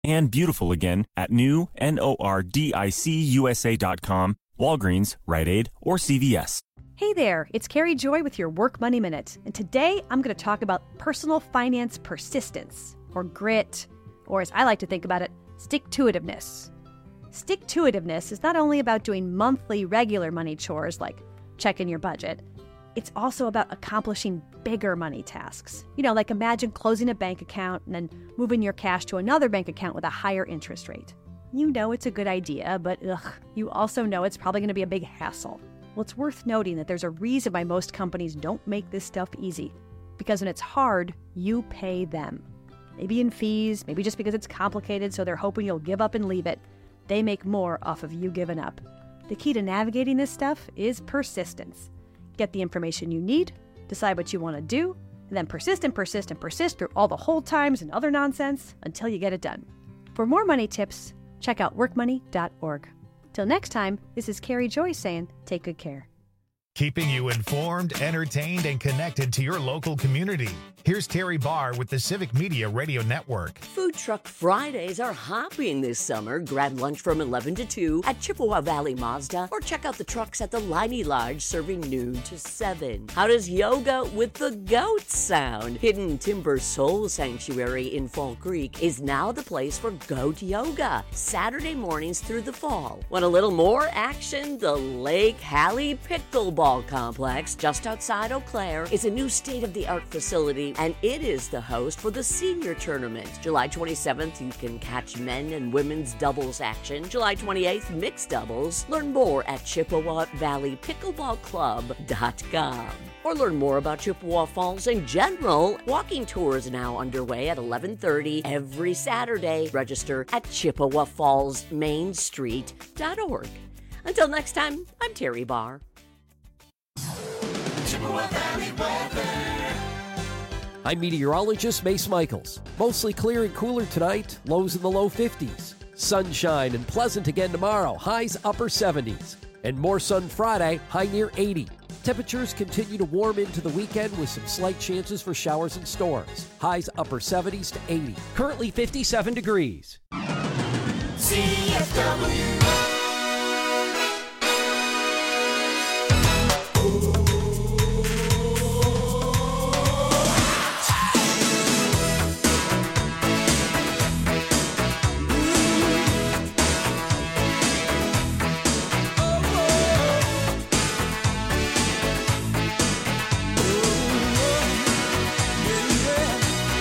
and beautiful again at new, NORDICUSA.com, Walgreens, Rite Aid, or CVS. Hey there, it's Carrie Joy with your Work Money Minute, and today I'm going to talk about personal finance persistence, or grit, or as I like to think about it, stick-to-itiveness. Stick-to-itiveness is not only about doing monthly regular money chores like checking your budget, it's also about accomplishing bigger money tasks. You know, like imagine closing a bank account and then moving your cash to another bank account with a higher interest rate. You know it's a good idea, but you also know it's probably going to be a big hassle. Well, it's worth noting that there's a reason why most companies don't make this stuff easy. Because when it's hard, you pay them. Maybe in fees, maybe just because it's complicated, so they're hoping you'll give up and leave it. They make more off of you giving up. The key to navigating this stuff is persistence. Get the information you need, decide what you want to do, and then persist and persist and persist through all the hold times and other nonsense until you get it done. For more money tips, check out workmoney.org. Till next time, this is Carrie Joy saying, take good care. Keeping you informed, entertained, and connected to your local community. Here's Terry Barr with the Civic Media Radio Network. Food Truck Fridays are hopping this summer. Grab lunch from 11 to 2 at Chippewa Valley Mazda, or check out the trucks at the Liney Lodge serving noon to 7. How does yoga with the goats sound? Hidden Timber Soul Sanctuary in Fall Creek is now the place for goat yoga, Saturday mornings through the fall. Want a little more action? The Lake Hallie Pickleball Complex, just outside Eau Claire, is a new state-of-the-art facility, and it is the host for the senior tournament. July 27th, you can catch men and women's doubles action. July 28th, mixed doubles. Learn more at ChippewaValleyPickleballClub.com. Or learn more about Chippewa Falls in general. Walking tours now underway at 11:30 every Saturday. Register at ChippewaFallsMainStreet.org. Until next time, I'm Terry Barr. Chippewa Valley weather. I'm meteorologist Mace Michaels. Mostly clear and cooler tonight, lows in the low 50s. Sunshine and pleasant again tomorrow, highs upper 70s. And more sun Friday, high near 80. Temperatures continue to warm into the weekend with some slight chances for showers and storms. Highs upper 70s to 80. Currently 57 degrees. CFW.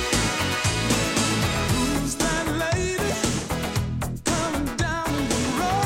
Who's that lady coming down the road?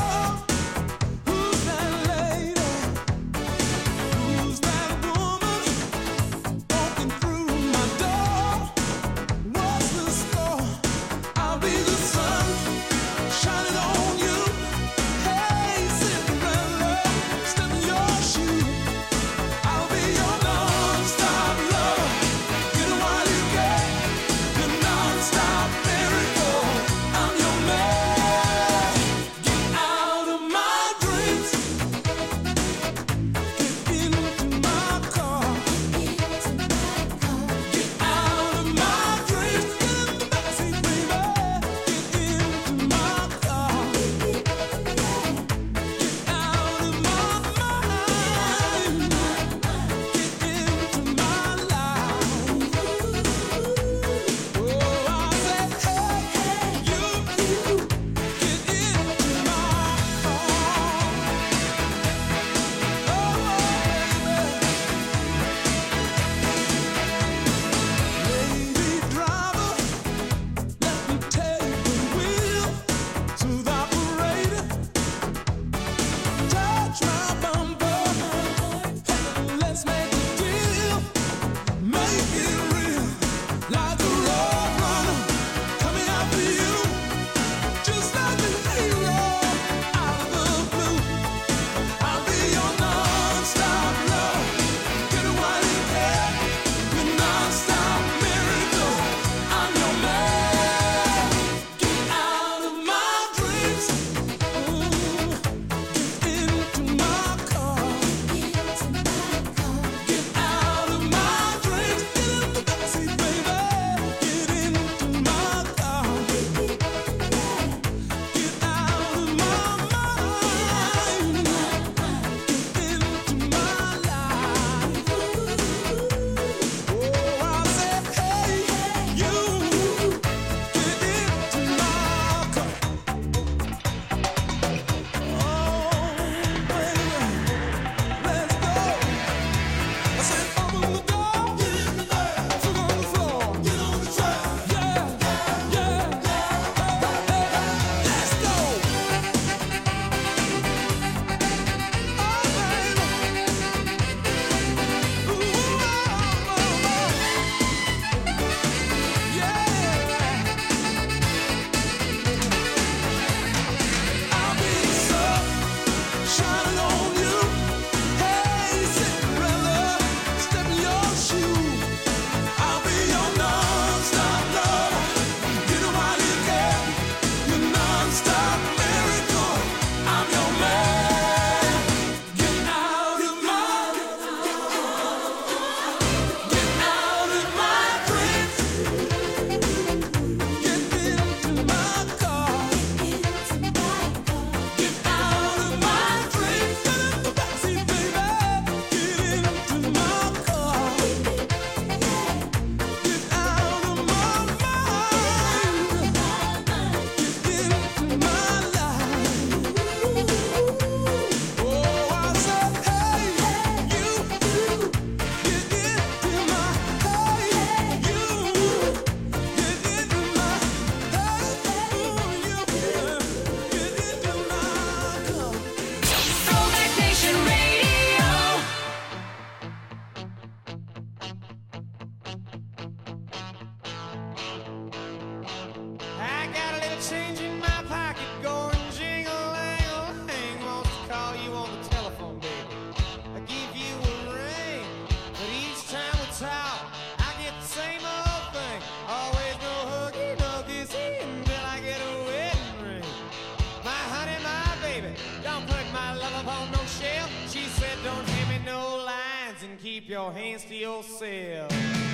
keep your hands to yourself.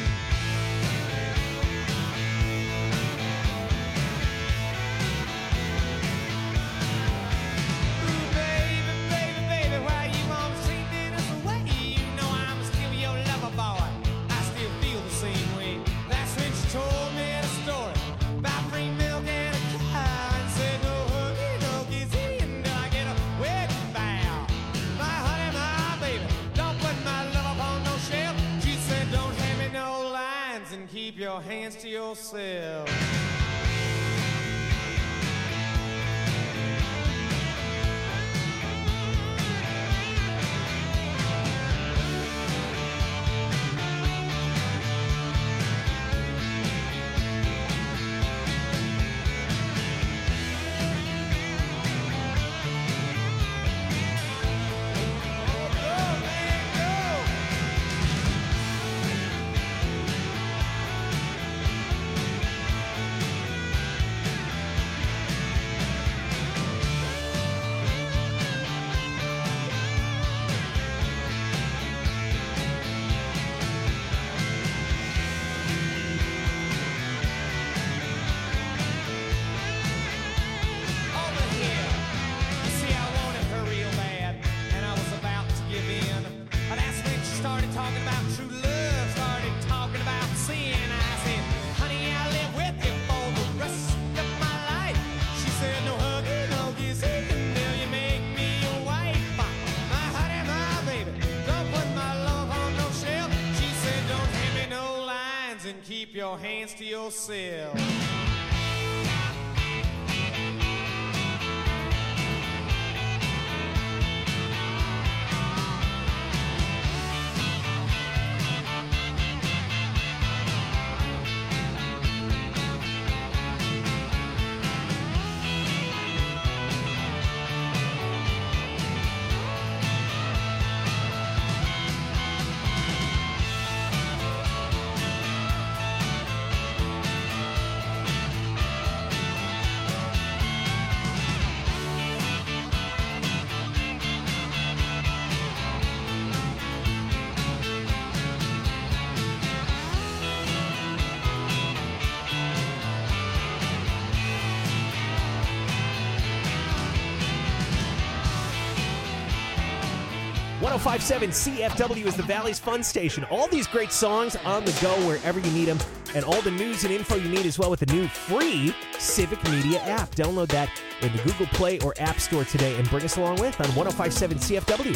Keep your hands to yourself. Keep your hands to yourself. .057 CFW is the Valley's fun station. All these great songs on the go wherever you need them, and all the news and info you need as well with the new free Civic Media app. Download that in the Google Play or App Store today and bring us along with on 105.7 CFW.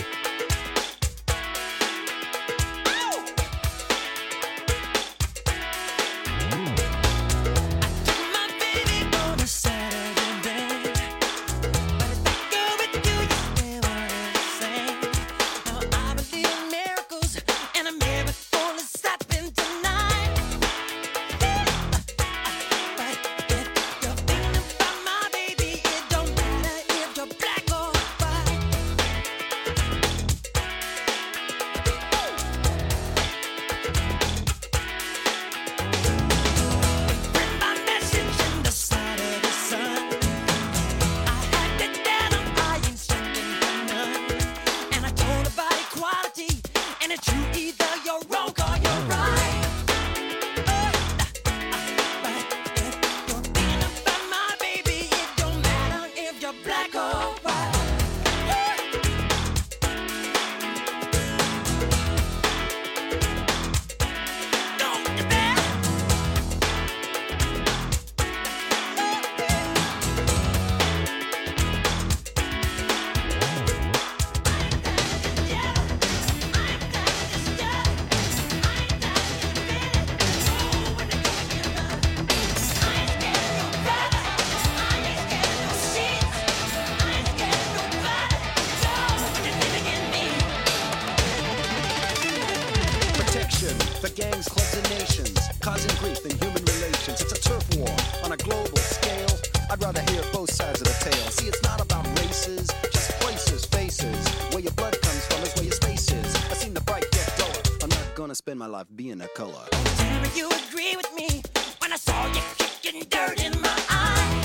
The gangs, clubs, and nations, causing grief in human relations. It's a turf war on a global scale. I'd rather hear both sides of the tale. See, it's not about races, just places, faces. Where your blood comes from is where your space is. I've seen the bright get duller. I'm not gonna spend my life being a color. Tell me you agree with me when I saw you kicking dirt in my eye.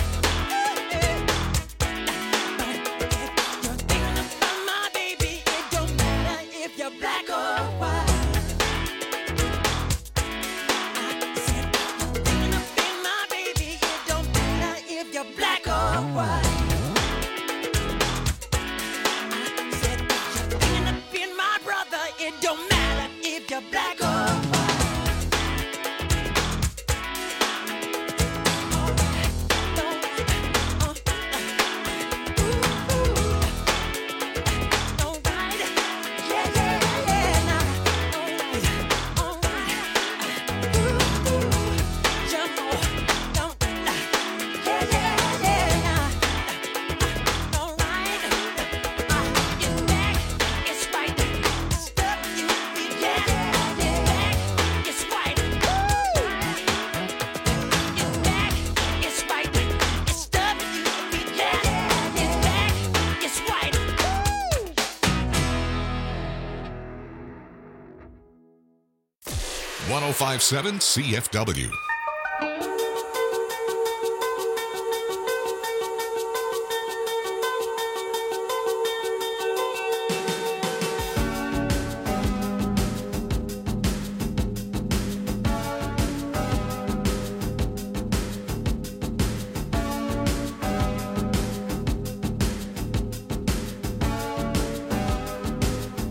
You're thinking about my baby. It don't matter if you're black or white. you're black or white. I said, you're bringing up in my brother. It don't matter if you're black or white. .1057 CFW.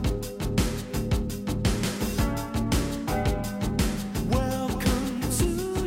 Welcome to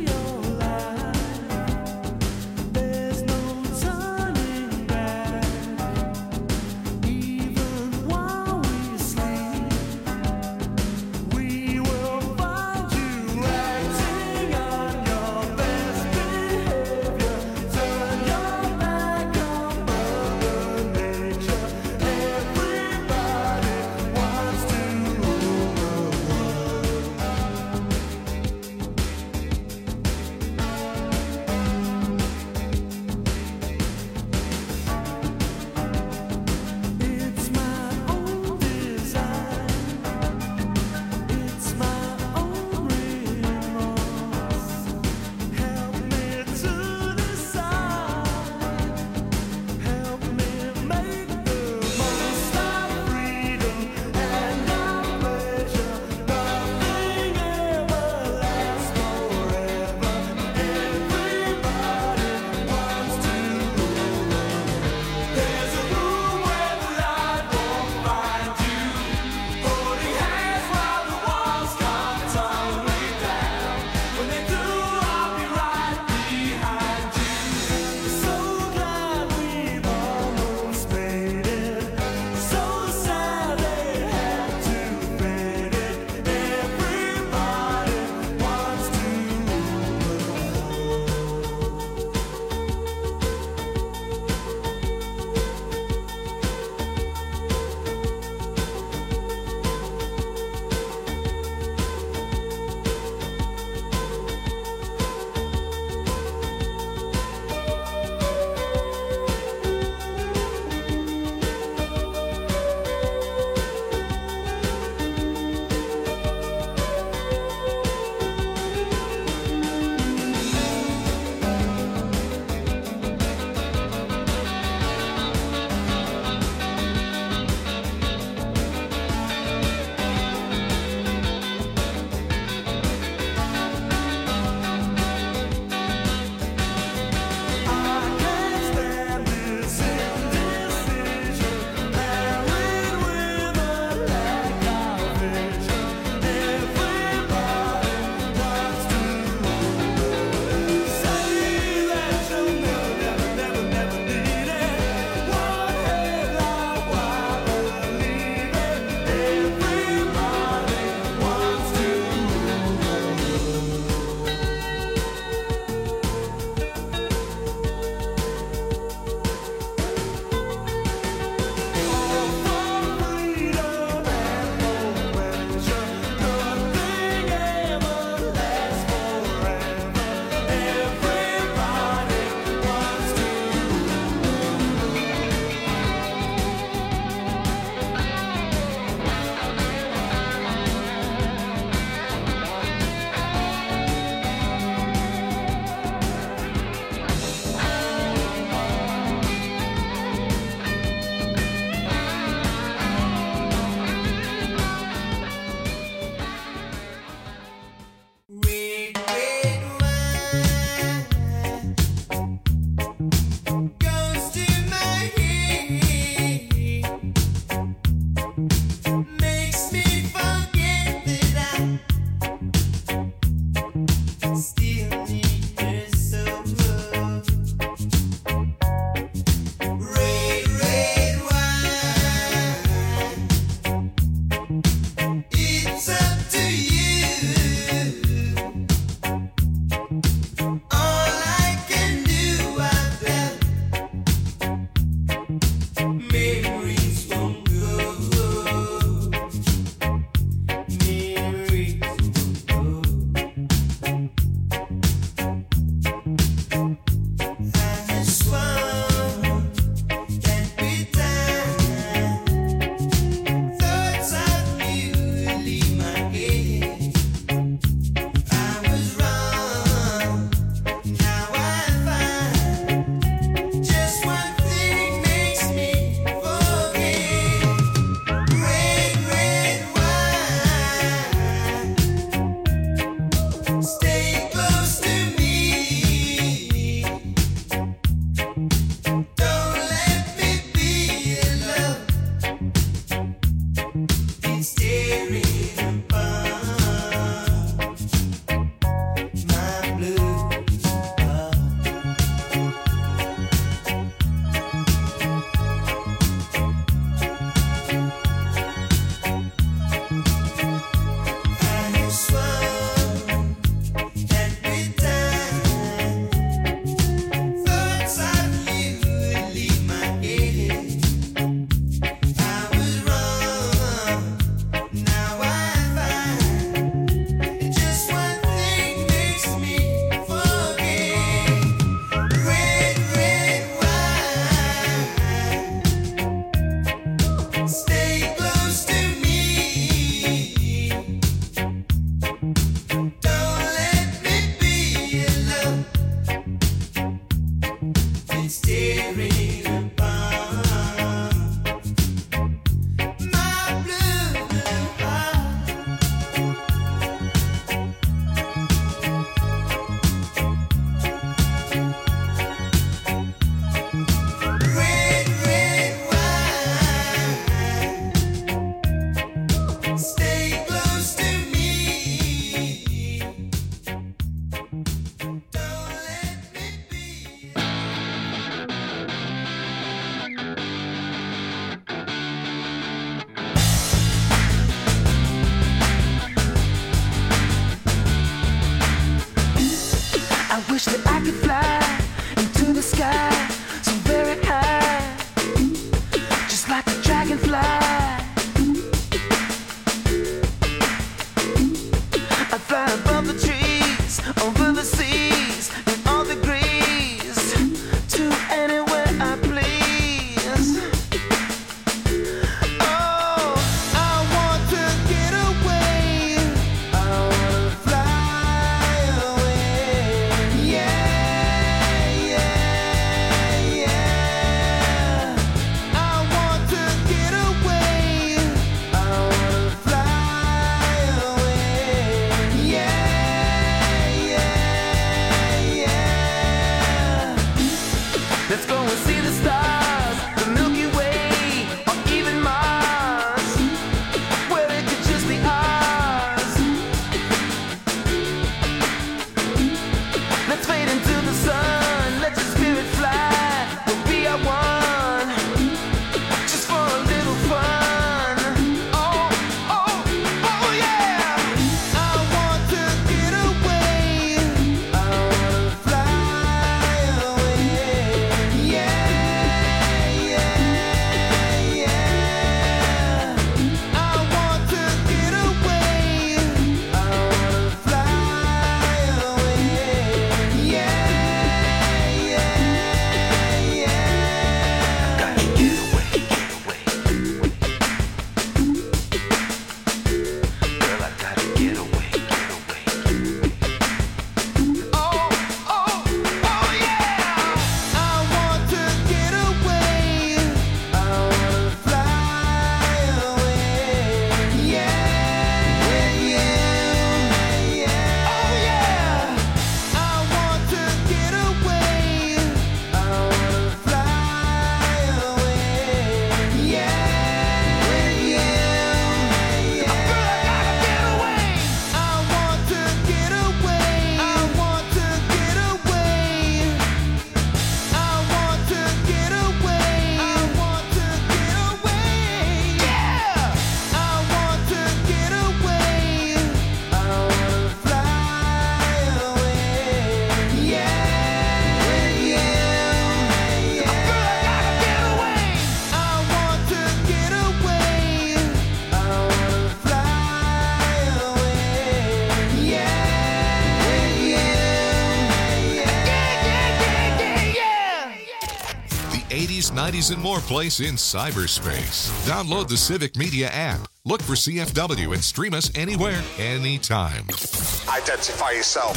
80s, 90s, and more place in cyberspace. Download the Civic Media app. Look for CFW and stream us anywhere, anytime. Identify yourself.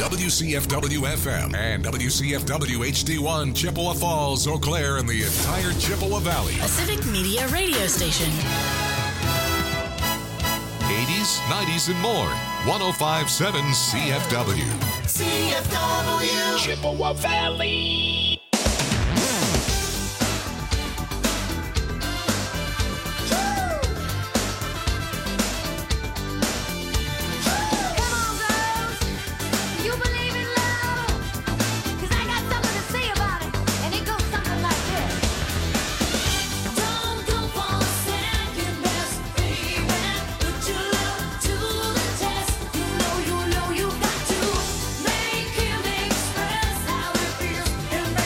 WCFW-FM and WCFW-HD1, Chippewa Falls, Eau Claire, and the entire Chippewa Valley. A Civic Media radio station. 80s, 90s, and more. 105.7 CFW. CFW. Chippewa Valley. You know you got to make him express how it feels.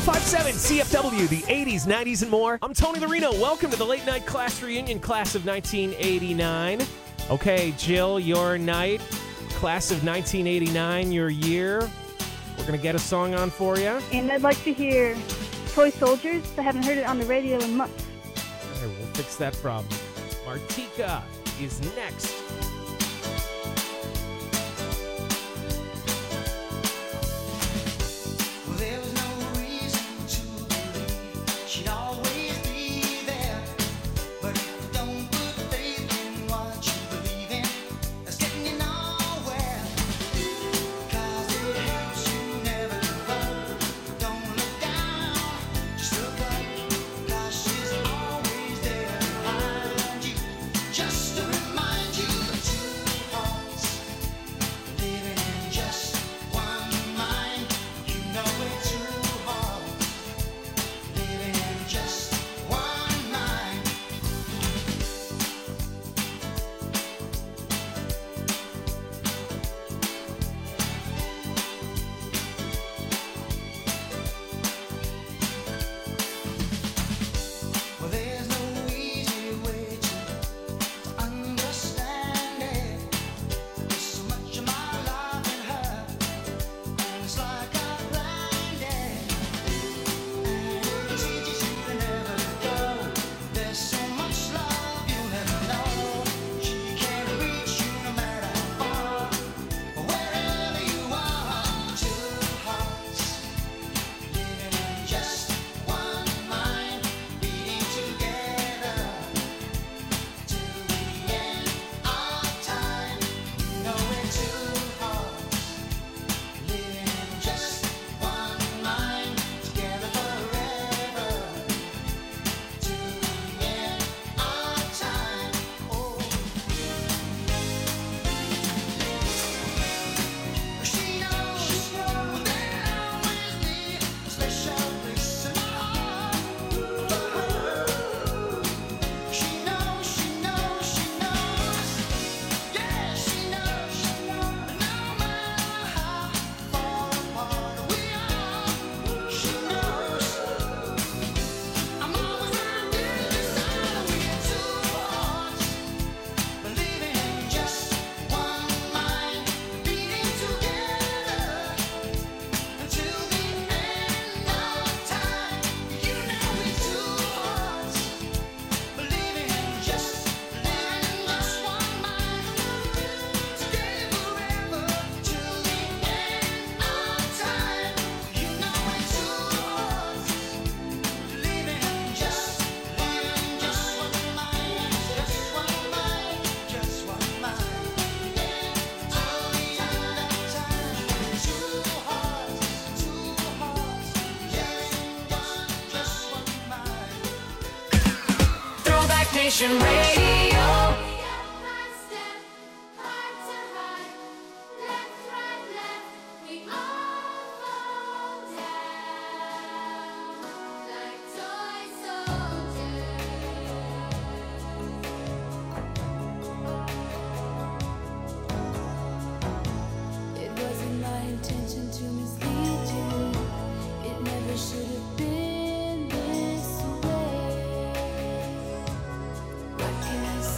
1057 CFW, the 80s, 90s, and more. I'm Tony Larino. Welcome to the Late Night Class Reunion, class of 1989. Okay, Jill, your night, class of 1989, your year. We're going to get a song on for you. And I'd like to hear Toy Soldiers. I haven't heard it on the radio in months. All right, we'll fix that problem. Martika is next. Just to remind you Nation Radio. What can I say?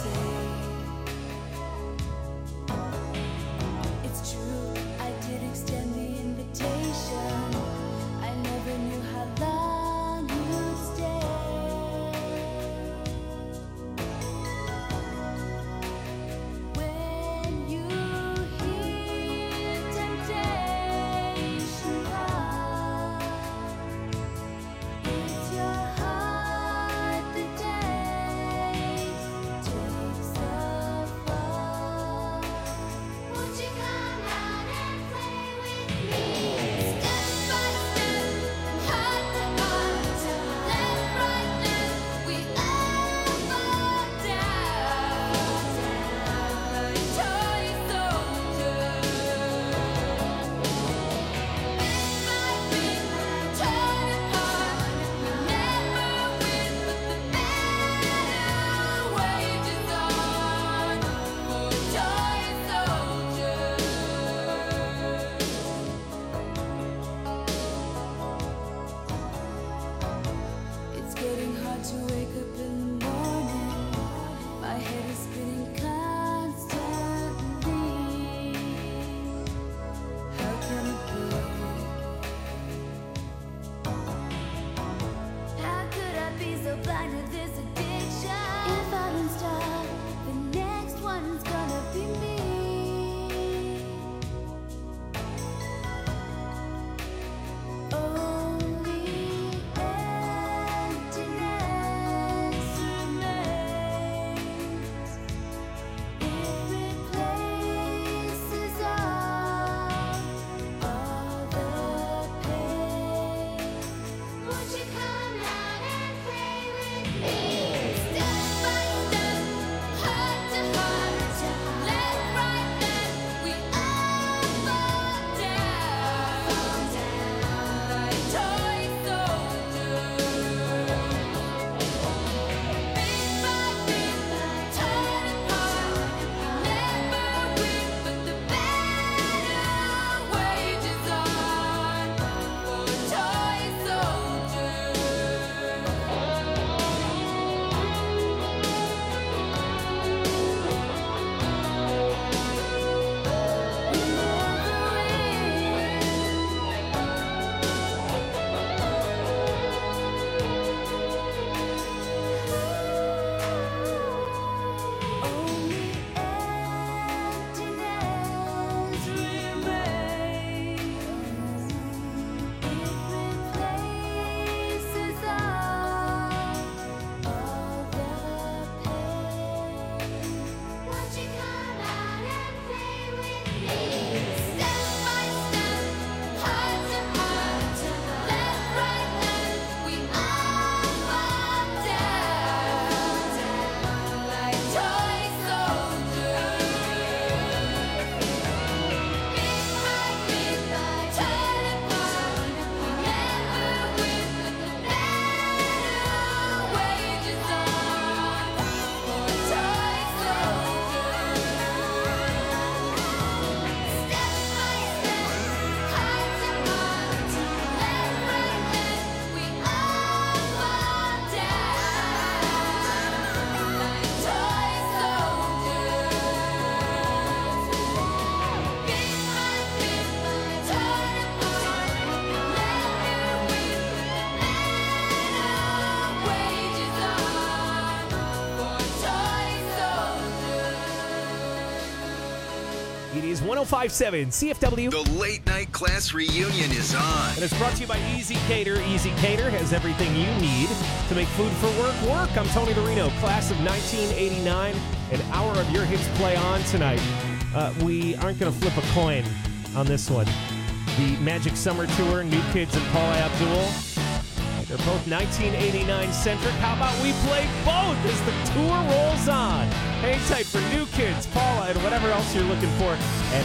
is 105.7 CFW. The late night class reunion is on. And it's brought to you by Easy Cater. Easy Cater has everything you need to make food for work. I'm Tony Marino, class of 1989. An hour of your hits play on tonight. We aren't going to flip a coin on this one. The Magic Summer Tour, New Kids and Paula Abdul. They're both 1989 centric. How about we play both as the tour rolls on? Hang tight for New Kids, Paula, and whatever else you're looking for at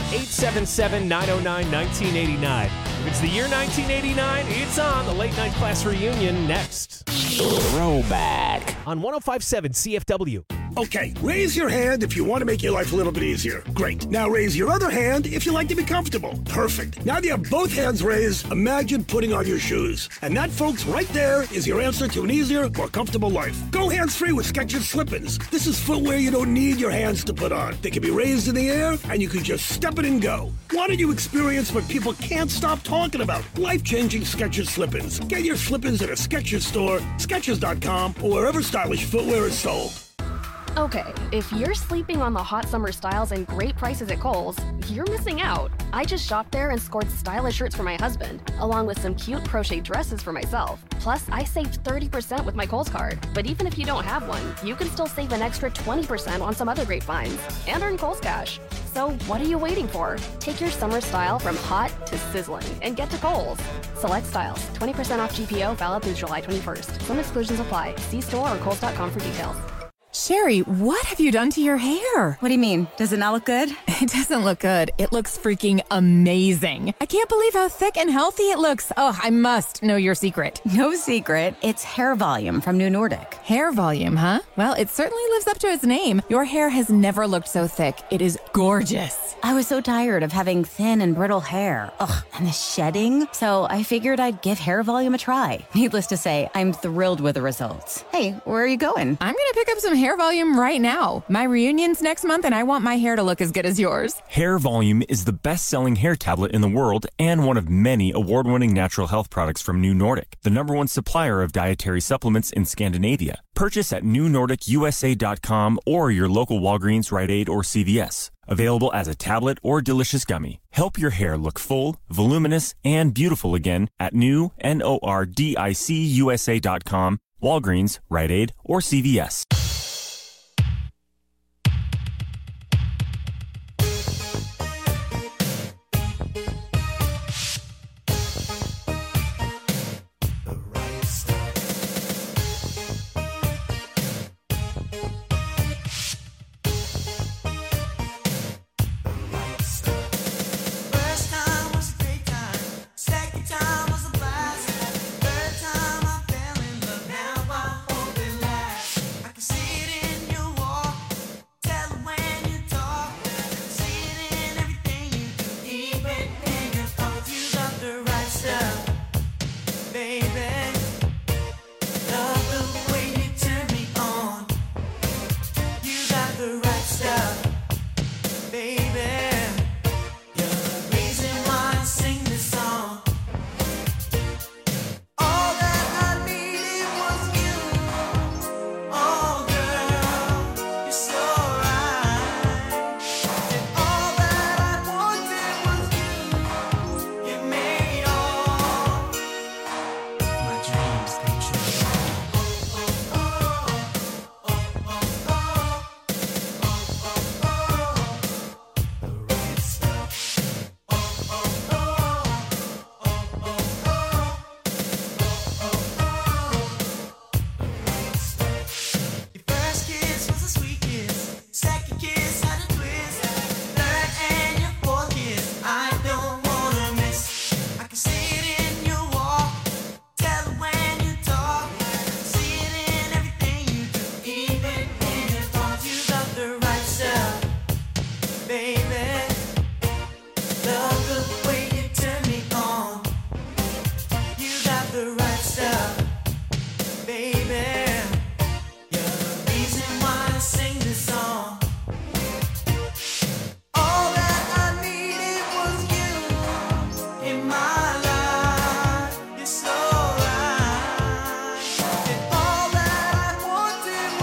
877-909-1989. If it's the year 1989, it's on. The late night class reunion next. Throwback on 105.7 CFW. Okay, raise your hand if you want to make your life a little bit easier. Great. Now raise your other hand if you like to be comfortable. Perfect. Now that you have both hands raised, imagine putting on your shoes. And that, folks, right there is your answer to an easier, more comfortable life. Go hands-free with Skechers Slip-ins. This is footwear you don't need your hands to put on. They can be raised in the air, and you can just step it and go. Why don't you experience what people can't stop talking about? Life-changing Skechers Slip-ins. Get your Slip-ins at a Skechers store, Skechers.com, or wherever stylish footwear is sold. Okay, if you're sleeping on the hot summer styles and great prices at Kohl's, you're missing out. I just shopped there and scored stylish shirts for my husband, along with some cute crochet dresses for myself. Plus, I saved 30% with my Kohl's card. But even if you don't have one, you can still save an extra 20% on some other great finds and earn Kohl's cash. So what are you waiting for? Take your summer style from hot to sizzling and get to Kohl's. Select styles, 20% off GPO, valid through July 21st. Some exclusions apply. See store or Kohl's.com for details. Sherry, what have you done to your hair? What do you mean? Does it not look good? It doesn't look good. It looks freaking amazing. I can't believe how thick and healthy it looks. Oh, I must know your secret. No secret. It's hair volume from New Nordic. Hair volume, huh? Well, it certainly lives up to its name. Your hair has never looked so thick. It is gorgeous. I was so tired of having thin and brittle hair. Ugh, and the shedding. So I figured I'd give hair volume a try. Needless to say, I'm thrilled with the results. Hey, where are you going? I'm going to pick up some hair volume right now. My reunion's next month and I want my hair to look as good as yours. Hair Volume is the best-selling hair tablet in the world and one of many award-winning natural health products from New Nordic, the #1 supplier of dietary supplements in Scandinavia. Purchase at newnordicusa.com or your local Walgreens, Rite Aid, or CVS. Available as a tablet or delicious gummy. Help your hair look full, voluminous, and beautiful again at newnordicusa.com, Walgreens, Rite Aid, or CVS.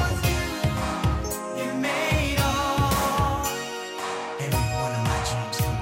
Every one of my dreams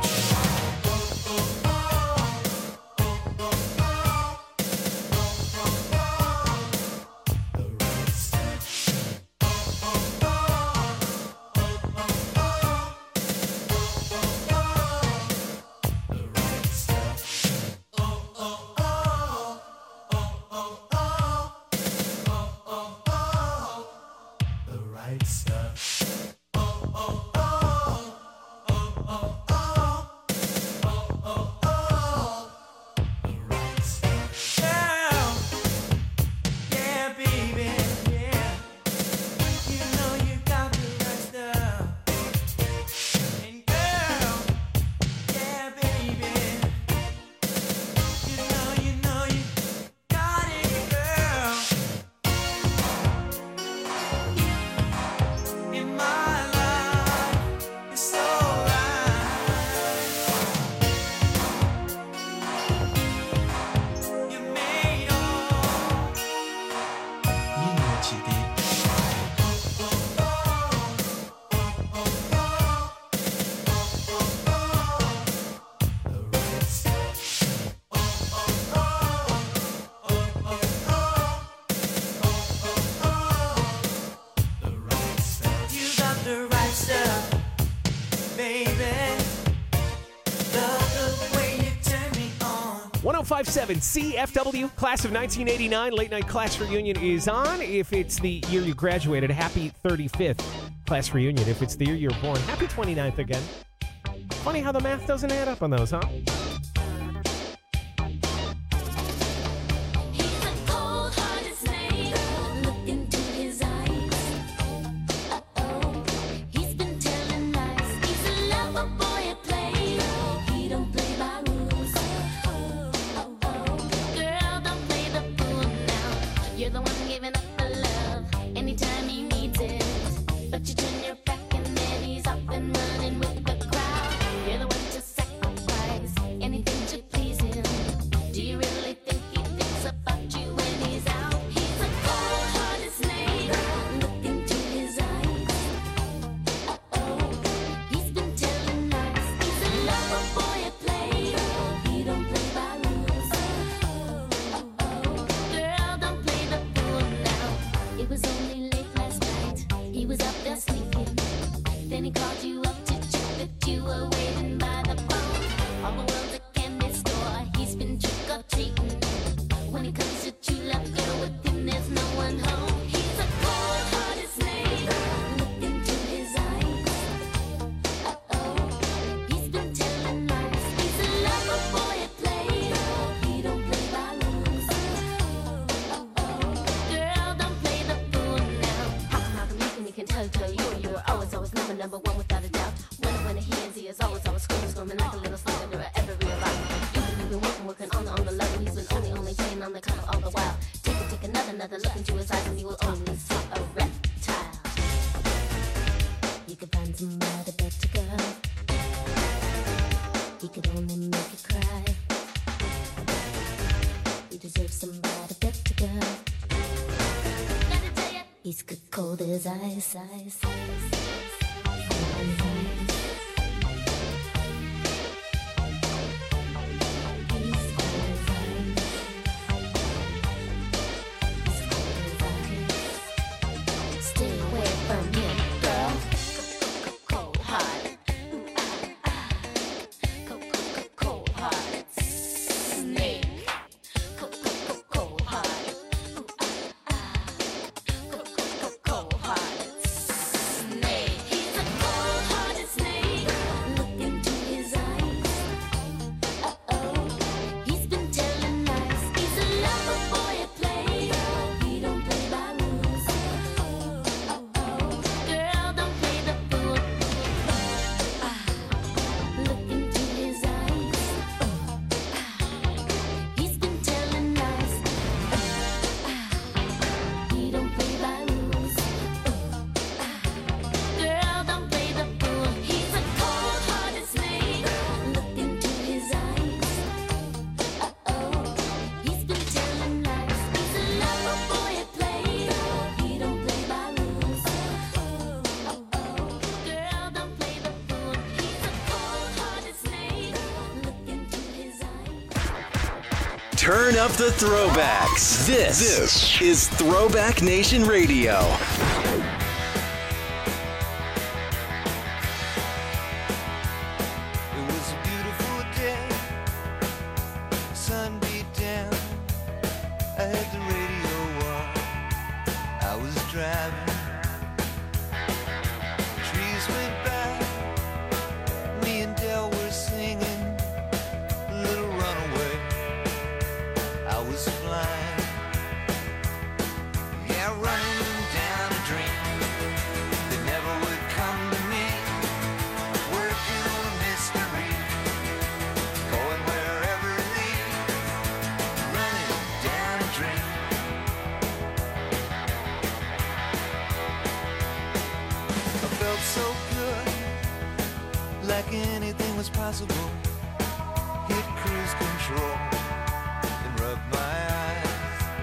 1057 CFW, class of 1989, late night class reunion is on. If it's the year you graduated, happy 35th class reunion. If it's the year you were born, happy 29th again. Funny how the math doesn't add up on those, huh? He's good cold as ice. Stay away from him, girl. Cold heart. Cold heart. Snake. Cold heart. Cold heart. Snake. He's a cold-hearted snake. Look into his eyes. Uh-oh. He's been telling lies. He's a lover boy at play. He don't play by rules. Girl, don't play the fool. Look into his eyes. He's been telling lies. He don't play by rules. Girl, don't play the fool. He's a cold-hearted snake. Look into his eyes. Uh-oh. He's been telling lies. He's a lover boy at play. He don't play by rules. Girl, don't play the fool. He's a cold-hearted snake. Look into his eyes. Turn up the throwbacks. This is Throwback Nation Radio. It was a beautiful day. Sun beat down. I had the radio on. I was driving. Trees went by. Me and Del were singing Little Runaway. I was flying. Yeah, running down a dream that never would come to me. Working on a mystery, going wherever it leads. Running down a dream. I felt so good, like anything was possible. Hit cruise control and rubbed my eyes.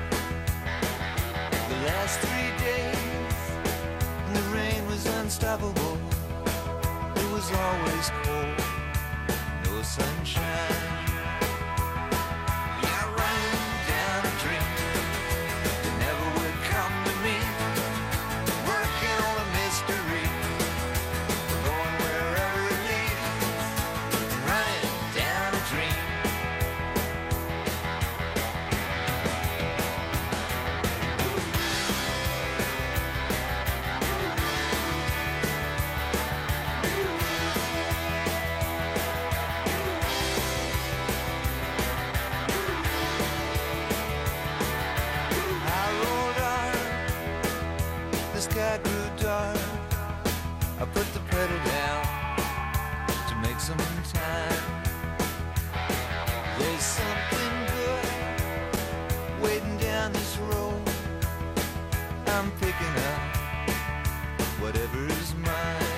The last 3 days, the rain was unstoppable. It was always cold, no sunshine. Yeah, running down a dream that never would come to me. Working on a mystery, going wherever it leads. Running down a dream. dark, I put the pedal down to make some time. There's something good waiting down this road. I'm picking up whatever is mine.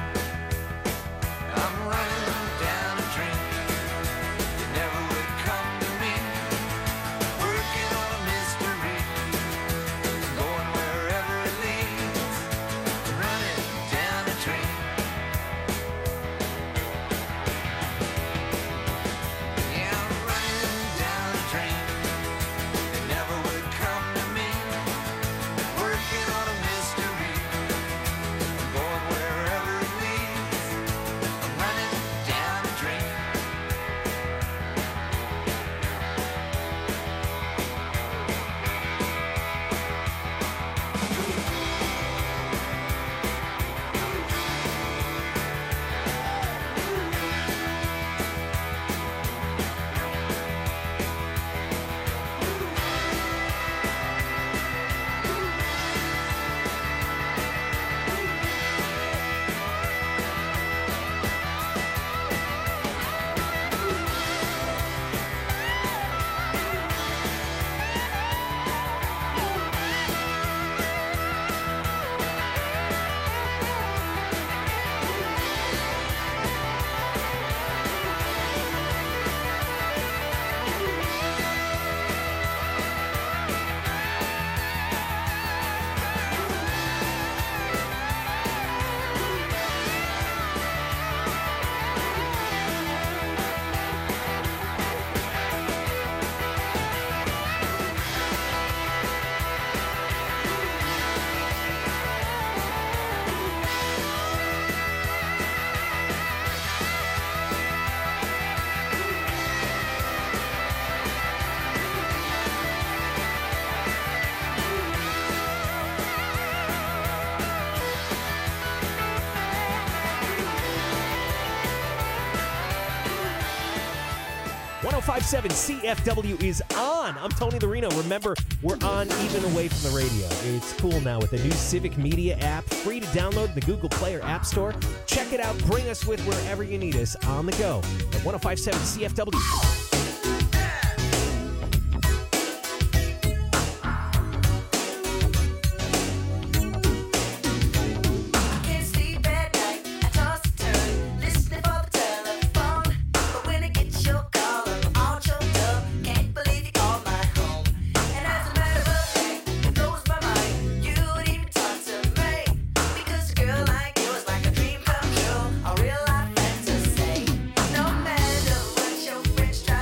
I'm running down a dream that never would come to me. Working on a mystery, going wherever it leads. Running down a dream. Yeah, I'm running down a dream that never would come to me. Working on a mystery, going wherever it leads. I'm running down a dream. .507 CFW is on. I'm Tony the Reno. Remember, we're on even away from the radio. It's cool now with the new Civic Media app, free to download in the Google Play or App Store. Check it out. Bring us with wherever you need us on the go at 1057 CFW. French try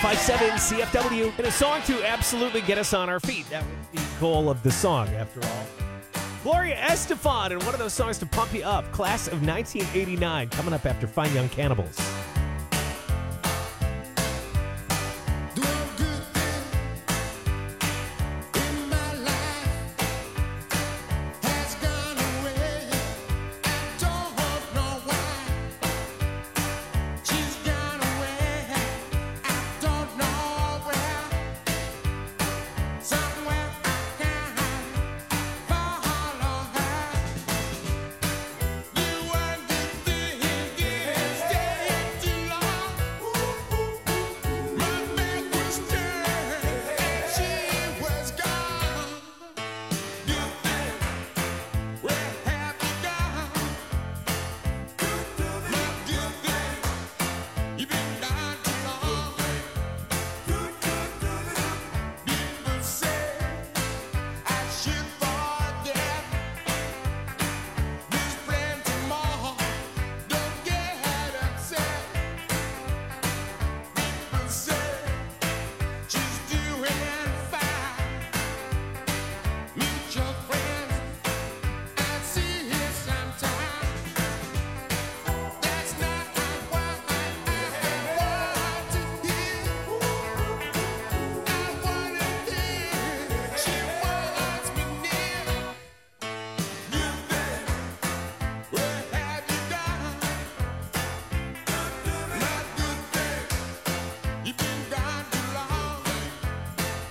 1057 CFW. And a song to absolutely get us on our feet. That was the goal of the song, after all. Gloria Estefan, and one of those songs to pump you up. Class of 1989, coming up after Fine Young Cannibals.